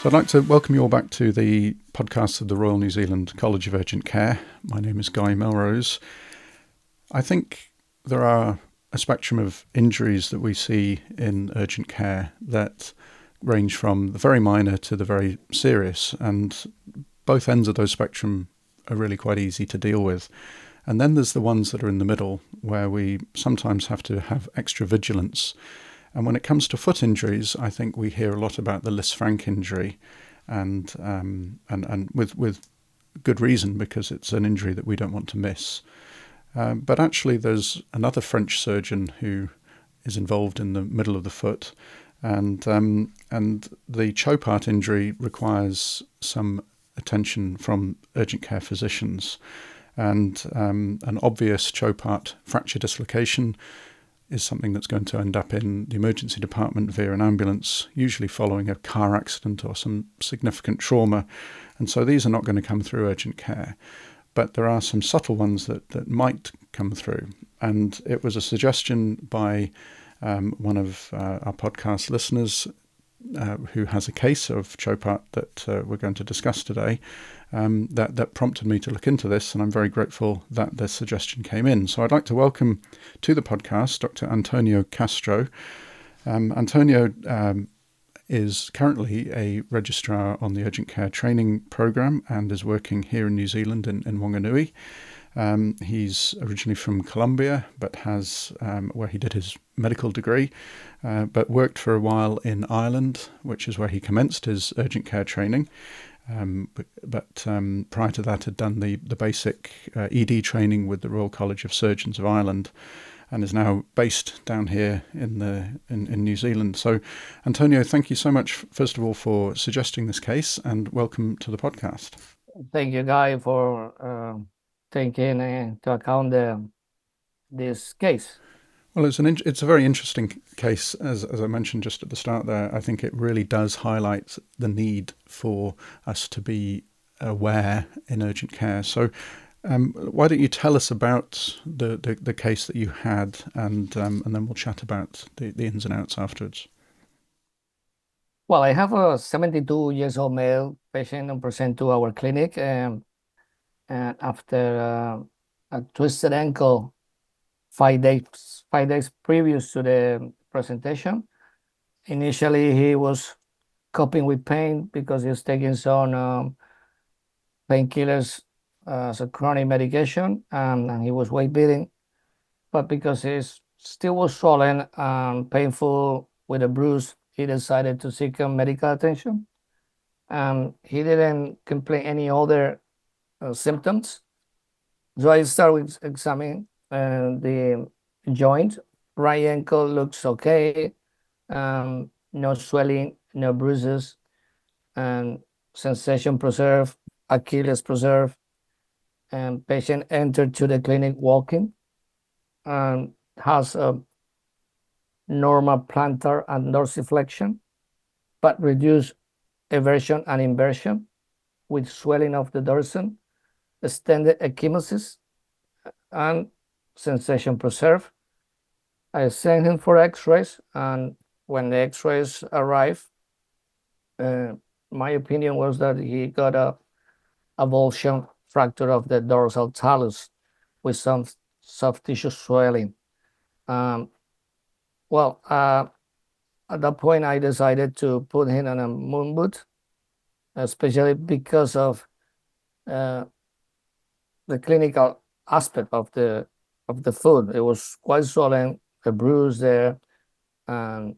So I'd like to welcome you all back to the podcast of the Royal New Zealand College of Urgent Care. My name is Guy Melrose. I think there are a spectrum of injuries that we see in urgent care that range from the very minor to the very serious, and both ends of those spectrum are really quite easy to deal with. And then there's the ones that are in the middle, where we sometimes have to have extra vigilance. And when it comes to foot injuries, I think we hear a lot about the Lisfranc injury, and with good reason, because it's an injury that we don't want to miss. But actually, there's another French surgeon who is involved in the middle of the foot, and the Chopart injury requires some attention from urgent care physicians, and an obvious Chopart fracture dislocation is something that's going to end up in the emergency department via an ambulance, usually following a car accident or some significant trauma. And so these are not going to come through urgent care. But there are some subtle ones that might come through. And it was a suggestion by one of our podcast listeners who has a case of Chopart that we're going to discuss today, that prompted me to look into this, and I'm very grateful that this suggestion came in. So I'd like to welcome to the podcast Dr. Antonio Castro. Antonio is currently a registrar on the urgent care training program and is working here in New Zealand in Wanganui. He's originally from Colombia, but has where he did his medical degree, but worked for a while in Ireland, which is where he commenced his urgent care training. But prior to that had done the basic ED training with the Royal College of Surgeons of Ireland, and is now based down here in New Zealand. So, Antonio, thank you so much, first of all, for suggesting this case, and welcome to the podcast. Thank you, Guy, for taking into account this case. Well, it's a very interesting case, as I mentioned just at the start there. I think it really does highlight the need for us to be aware in urgent care. So why don't you tell us about the case that you had, and then we'll chat about the ins and outs afterwards. Well, I have a 72 years old male patient and present to our clinic, and after a twisted ankle 5 days previous to the presentation. Initially, he was coping with pain because he was taking some painkillers as a chronic medication, and he was weight beating. But because he still was swollen and painful with a bruise, he decided to seek medical attention. He didn't complain any other symptoms. So I started with examining the joint. Right ankle looks okay. No swelling, no bruises, and sensation preserved, Achilles preserved. And patient entered to the clinic walking and has a normal plantar and dorsiflexion, but reduced eversion and inversion with swelling of the dorsum, extended ecchymosis, and sensation preserved. I sent him for x-rays, and when the x-rays arrived, my opinion was that he got a avulsion fracture of the dorsal talus with some soft tissue swelling. At that point, I decided to put him on a moon boot, especially because of the clinical aspect of the foot. It was quite swollen, a bruise there, and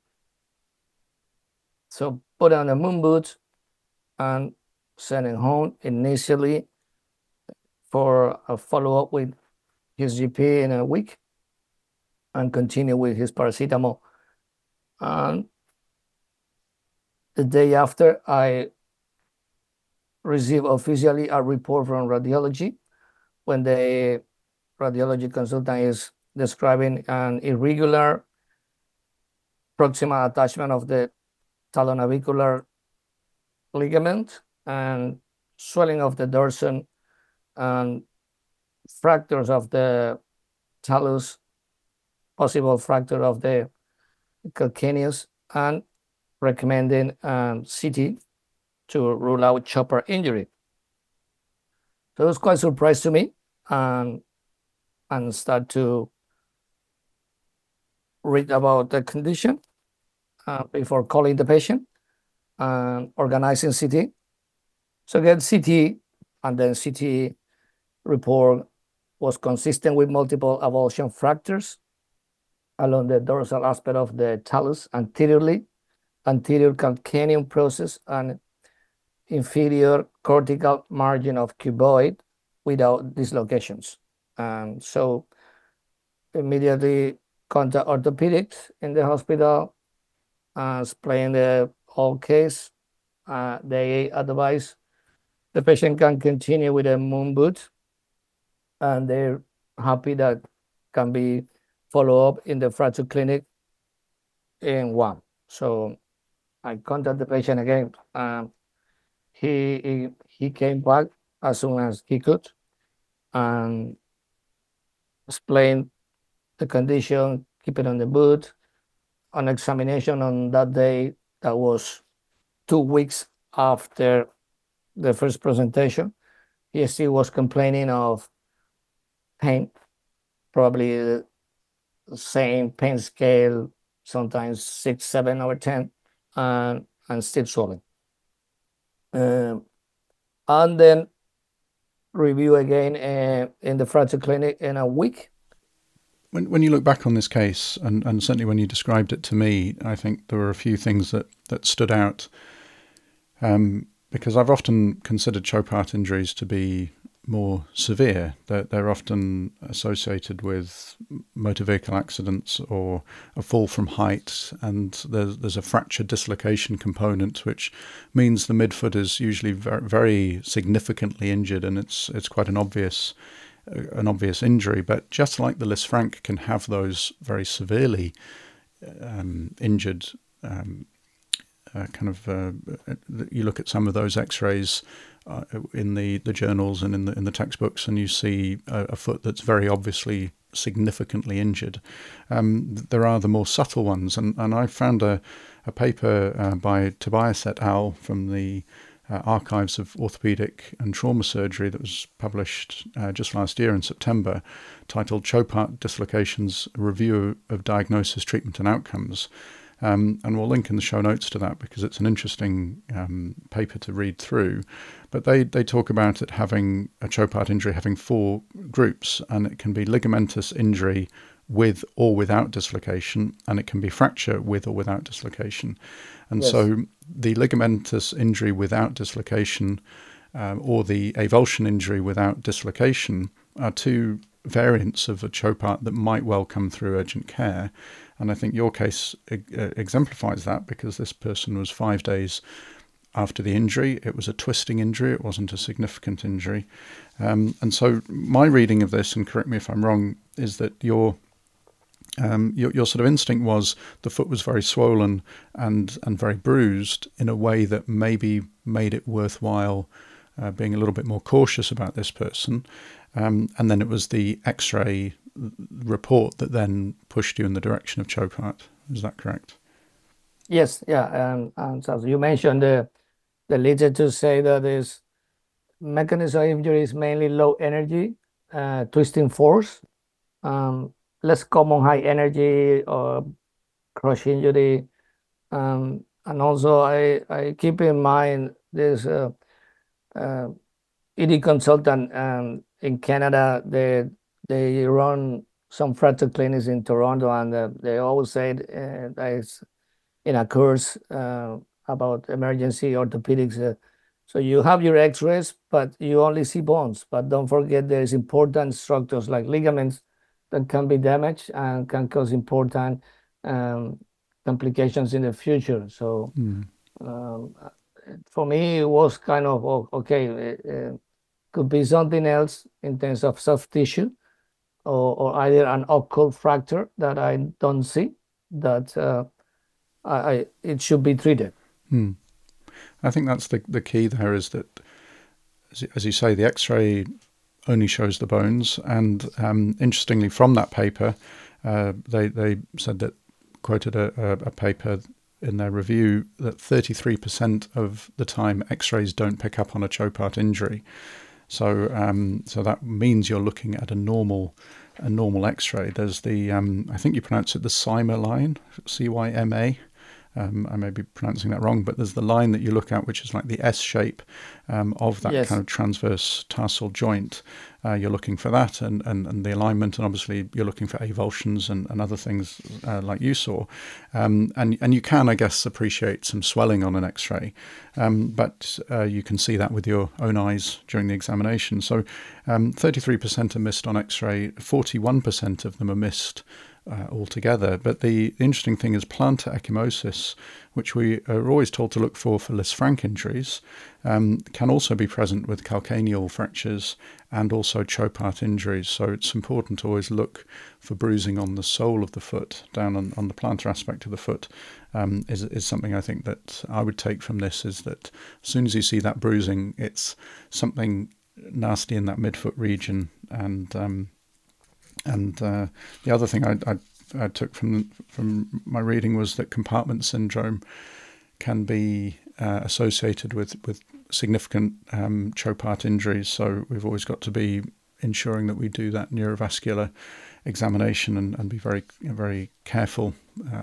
so put on a moon boot and sent him home initially for a follow-up with his GP in a week, and continue with his paracetamol. And the day after, I received officially a report from radiology when the radiology consultant is describing an irregular proximal attachment of the talonavicular ligament and swelling of the dorsum and fractures of the talus, possible fracture of the calcaneus, and recommending CT to rule out chopper injury. So it was quite a surprise to me, and start to read about the condition before calling the patient and organizing CT. So get CT, and then CT report was consistent with multiple avulsion fractures along the dorsal aspect of the talus anteriorly, anterior calcaneum process, and inferior cortical margin of cuboid without dislocations. So immediately contact orthopedics in the hospital, explain the whole case. They advise the patient can continue with a moon boot, and they're happy that can be follow up in the fracture clinic in one. So I contact the patient again. He came back as soon as he could and explained the condition, keep it on the boot. On examination on that day, that was 2 weeks after the first presentation, he still was complaining of pain, probably the same pain scale, sometimes 6, 7 over 10, and still swelling. And then review again in the fracture clinic in a week. When you look back on this case, and certainly when you described it to me, I think there were a few things that stood out, because I've often considered Chopart injuries to be more severe. They're often associated with motor vehicle accidents or a fall from height, and there's a fracture dislocation component, which means the midfoot is usually very, very significantly injured, and it's quite an obvious injury. But just like the Lisfranc can have those very severely injured you look at some of those x-rays in the journals and in the textbooks, and you see a foot that's very obviously significantly injured. There are the more subtle ones, and I found a paper by Tobias et al. From the Archives of Orthopedic and Trauma Surgery that was published just last year in September, titled Chopart Dislocations, a Review of Diagnosis, Treatment and Outcomes. And we'll link in the show notes to that because it's an interesting paper to read through. But they talk about it having a Chopart injury having 4 groups, and it can be ligamentous injury with or without dislocation, and it can be fracture with or without dislocation. And Yes. so the ligamentous injury without dislocation or the avulsion injury without dislocation are 2 variants of a Chopart that might well come through urgent care. And I think your case exemplifies that, because this person was 5 days after the injury. It was a twisting injury. It wasn't a significant injury. And so my reading of this, and correct me if I'm wrong, is that your sort of instinct was the foot was very swollen and very bruised in a way that maybe made it worthwhile being a little bit more cautious about this person. And then it was the X-ray report that then pushed you in the direction of Chopart. Is that correct? Yes, yeah. And so you mentioned the literature say that this mechanism of injury is mainly low energy, twisting force, less common high energy or crush injury. And also I keep in mind this ED consultant in Canada. They run some fracture clinics in Toronto, and they always say that it's in a course about emergency orthopedics. So you have your x-rays, but you only see bones. But don't forget there's important structures like ligaments that can be damaged and can cause important complications in the future. So for me, it was kind of, okay, could be something else in terms of soft tissue, or either an occult fracture that I don't see, that it should be treated. I think that's the key there, is that, as you say, the X-ray only shows the bones. And interestingly, from that paper, they said that, quoted a paper in their review that 33% of the time X-rays don't pick up on a Chopart injury. So that means you're looking at a normal X-ray. There's the I think you pronounce it the Cyma line, CYMA. I may be pronouncing that wrong, but there's the line that you look at, which is like the S shape of that kind of transverse tarsal joint. You're looking for that and the alignment, and obviously you're looking for avulsions and other things like you saw. And you can, I guess, appreciate some swelling on an X-ray, but you can see that with your own eyes during the examination. So 33% are missed on X-ray, 41% of them are missed altogether. But the interesting thing is plantar ecchymosis, which we are always told to look for Lisfranc injuries, can also be present with calcaneal fractures and also Chopart injuries. So it's important to always look for bruising on the sole of the foot, down on the plantar aspect of the foot, is something I think that I would take from this, is that as soon as you see that bruising, it's something nasty in that midfoot region. And the other thing I took from my reading was that compartment syndrome can be associated with significant Chopart injuries. So we've always got to be ensuring that we do that neurovascular examination and be very, very careful.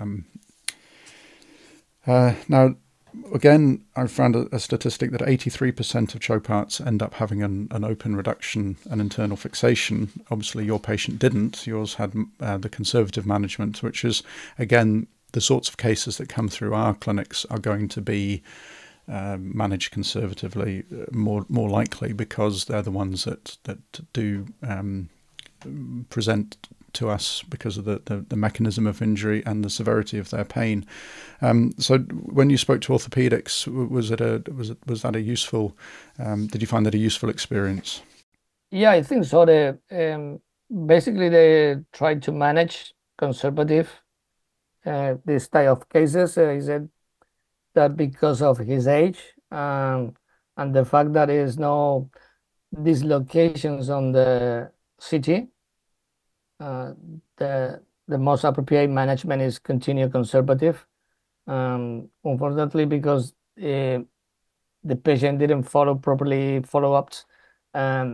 Now, again, I found a statistic that 83% of Choparts end up having an open reduction and internal fixation. Obviously, your patient didn't. Yours had the conservative management, which is, again, the sorts of cases that come through our clinics are going to be managed conservatively, more likely, because they're the ones that do present to us because of the mechanism of injury and the severity of their pain. So when you spoke to orthopedics, was that a useful? Did you find that a useful experience? Yeah, I think so. Basically they try to manage conservative this type of cases. He said that because of his age and the fact that there is no dislocations on the CT, the most appropriate management is continue conservative. Unfortunately, because the patient didn't follow follow-ups, the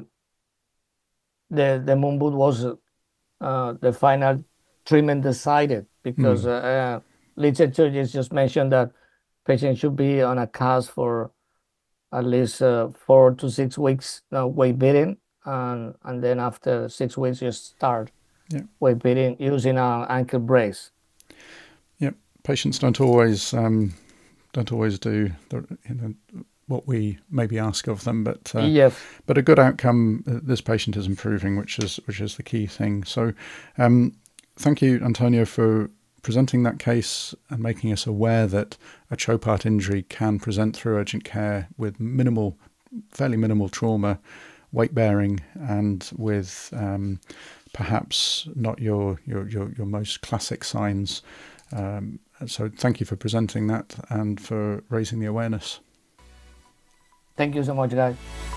moon boot was the final treatment decided, because literature just mentioned that patient should be on a cast for at least 4 to 6 weeks weight bearing, and then after 6 weeks you start weight bearing using an ankle brace. Yep, patients don't always do what we maybe ask of them, but but a good outcome. This patient is improving, which is the key thing. So, thank you, Antonio, for presenting that case and making us aware that a Chopart injury can present through urgent care with fairly minimal trauma, weight bearing, and with perhaps not your most classic signs. So thank you for presenting that and for raising the awareness. Thank you so much, guys.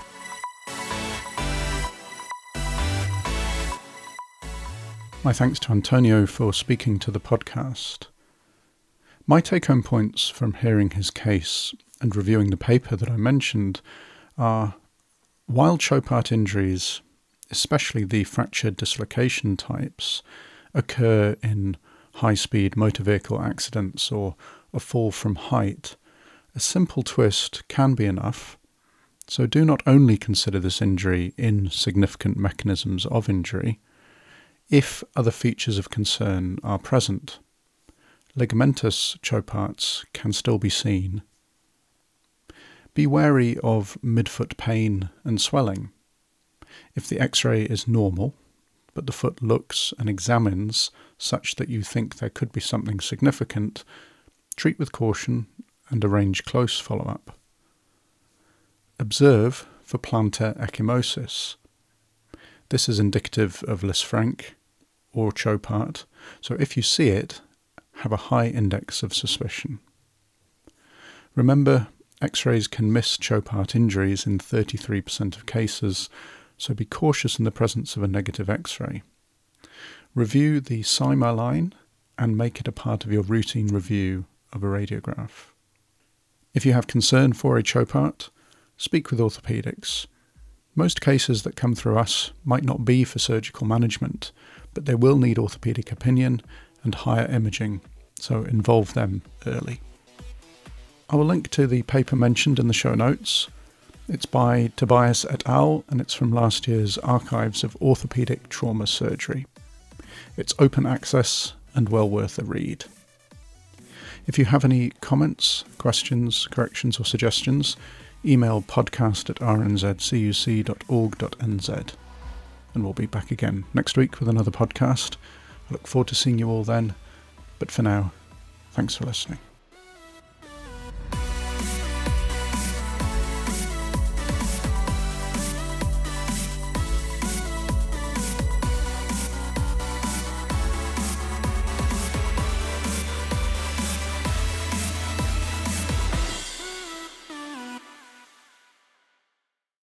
My thanks to Antonio for speaking to the podcast. My take-home points from hearing his case and reviewing the paper that I mentioned are, while Chopart injuries, especially the fracture dislocation types, occur in high-speed motor vehicle accidents or a fall from height, a simple twist can be enough. So do not only consider this injury in significant mechanisms of injury if other features of concern are present. Ligamentous Choparts can still be seen. Be wary of midfoot pain and swelling. If the X-ray is normal, but the foot looks and examines such that you think there could be something significant, treat with caution and arrange close follow-up. Observe for plantar ecchymosis. This is indicative of Lisfranc or Chopart, so if you see it, have a high index of suspicion. Remember, X-rays can miss Chopart injuries in 33% of cases, so be cautious in the presence of a negative X-ray. Review the Cyma line and make it a part of your routine review of a radiograph. If you have concern for a CHO part, speak with orthopaedics. Most cases that come through us might not be for surgical management, but they will need orthopaedic opinion and higher imaging, so involve them early. I will link to the paper mentioned in the show notes. It's by Tobias et al. And it's from last year's Archives of Orthopaedic Trauma Surgery. It's open access and well worth a read. If you have any comments, questions, corrections or suggestions, email podcast@rnzcuc.org.nz. And we'll be back again next week with another podcast. I look forward to seeing you all then. But for now, thanks for listening.